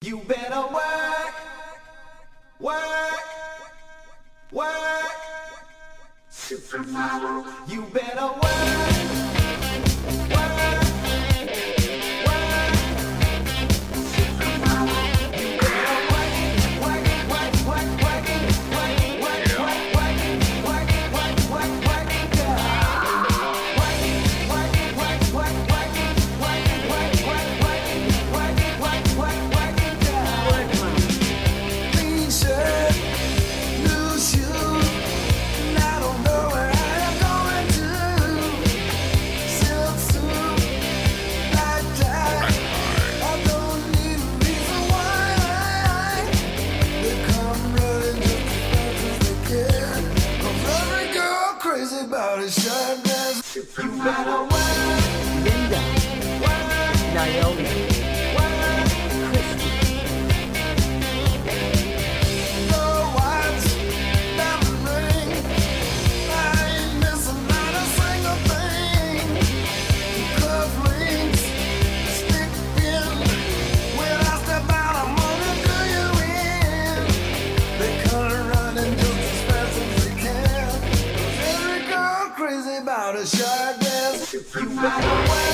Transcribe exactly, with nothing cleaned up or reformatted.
You better work, work, work. Supermodel. You better work, work, work. Supermodel. You better work it, work it, work, work, work it, work, work, work, work it, work it, work, work, work it, girl. Work it, work it, work, work, work it, work it, work, work, work it, work it, work, work, work it, girl. Clean shirt, new shoes, and I don't know where I'm going to. Silk suit, black tie, I don't need a reason why. They come running just as fast as they can. 'Cause every girl crazy about a short dress. You better work, Linda, work, Naomi, work. Christy, No watch, diamond ring. I ain't missing not a single thing. Cufflinks, stick pin. When I step out, I'm gonna do you in. They come running just as fast as they can. 'Cause every girl crazy about a short dress. You better work,